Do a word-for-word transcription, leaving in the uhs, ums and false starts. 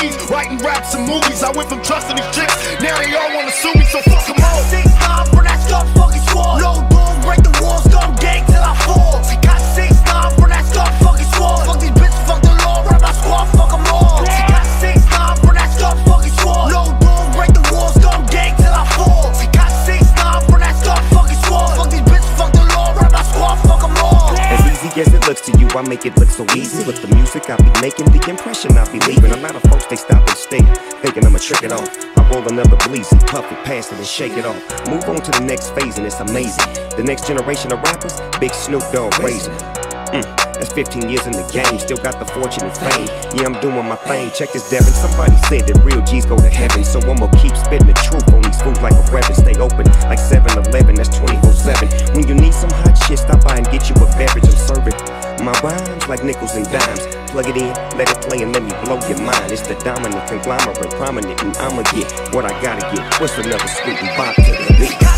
G's, writing raps and movies. I went from trusting these chicks, now they all wanna sue me, so fuck them all. Six nine for that scuff fucking sword. No doors, break the walls, scum gang till I fall. Got six nine for that scuff fucking sword. Fuck these bitches, fuck the law, rap my squad, fuck them all. Got six nine for that scuff fucking sword. No doors, break the walls, scum gang till I fall. Got six nine for that scuff fucking sword. Fuck these bitches, fuck the law, rap my squad, fuck them all. As easy as it looks to you, I make it look so easy. With the music I be making, the impression I be leaving. A lot of folks, they stop and stare, thinking I'ma trick it off. I roll another bleezy, puff it, pass it, and shake it off. Move on to the next phase, and it's amazing. The next generation of rappers, Big Snoop Dogg raising. Mm, that's fifteen years in the game, still got the fortune and fame. Yeah, I'm doing my thing, check this Devin. Somebody said that real G's go to heaven, so I'ma keep spitting the truth on these fools like a weapon. Stay open like seven eleven, that's twenty-four seven. When you need some hot shit, stop by and get you a beverage. I'm serving my rhymes like nickels and dimes. Plug it in, let it play, and let me blow your mind. It's the dominant conglomerate, prominent, and I'ma get what I gotta get. What's another sweet and bop to the beat?